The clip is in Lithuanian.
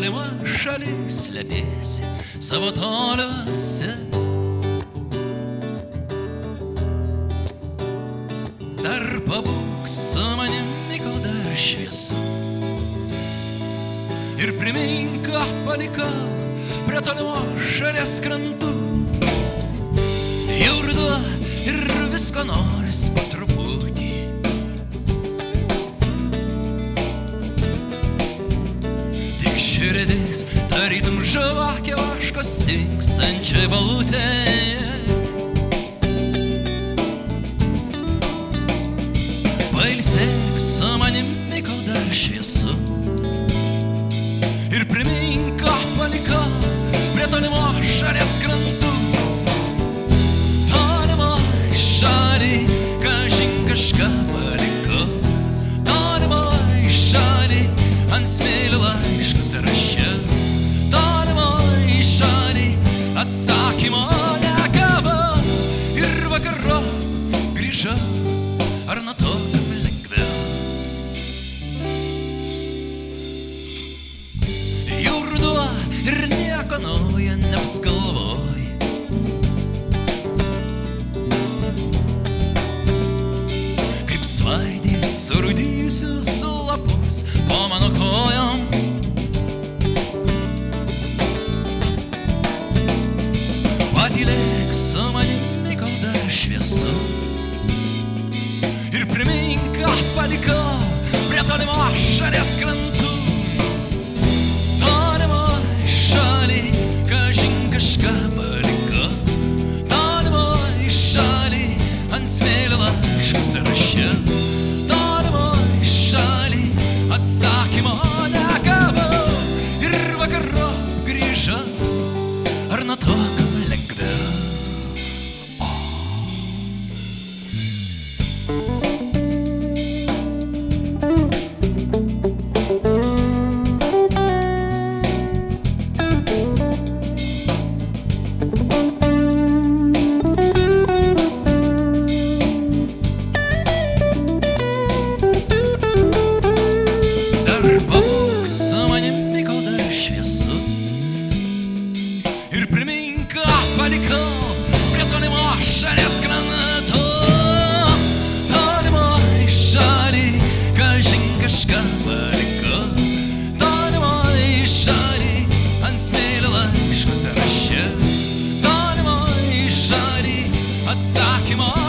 tolima šalis slepiesi savo toliuose. Dar pabūk su manimi, kol dar šviesu, ir primink, ką palikau prie tolimo šalies krantų. Jau ruduo ir visko noris po truputį. Tik širdis tarytum žvakė vaško stingstančiai balutėje. Pailsėk su manimi, kol dar šviesu, ir primink, ką palikau prie tolimo šalies krantų. Tolimoj šaly, kažin kažką palikau. Tolimoj šaly, ant smėlio laiškus rašiau. Tolimoj šaly, atsakymo negavau. Ir vakarop grįžau, ar nuo to lengviau? Jau ruduo ir nieko naujo neapsgalvoju. Kaip svaidį surūdyjusius lapus po mano kojom. Patylėk su manimi, kol dar šviesu, ir primink, ką palikau prie tolimo šalies krantų. Tolimoj šaly, kažin kažką palikau. Tolimoj šaly, ant smėlio laiškus rašiau. Tolimoj šaly, atsakymo negavau. Ir vakarop grįžau, ar nuo to lengviau? Pabūk su manimi, kol dar šviesu, ir primink, ką palikau prie tolimo šalies krantų. Tolimoj šaly, kažin kažką palikau. Tolimoj šaly, ant smėlio laiškus rašiau. Tolimoj šaly, atsakymo